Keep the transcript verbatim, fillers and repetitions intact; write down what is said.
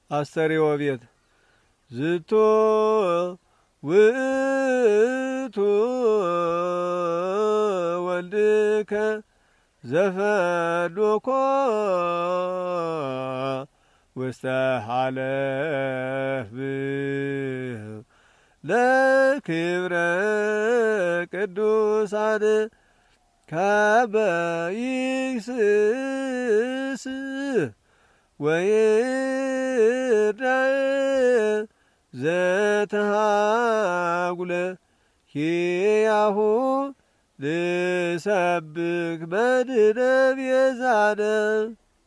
አስተርእዮ ቤት ዝቶ ውእቱ ወልድከ ዘፈሎኮ ውስተ ሐለፍ ለክብረ ቅዱሳን ካበ ይክስስ ወይርዳእ ዘተሃጉለ ኪያሁ ልሰብክ በድረ ቤዛነ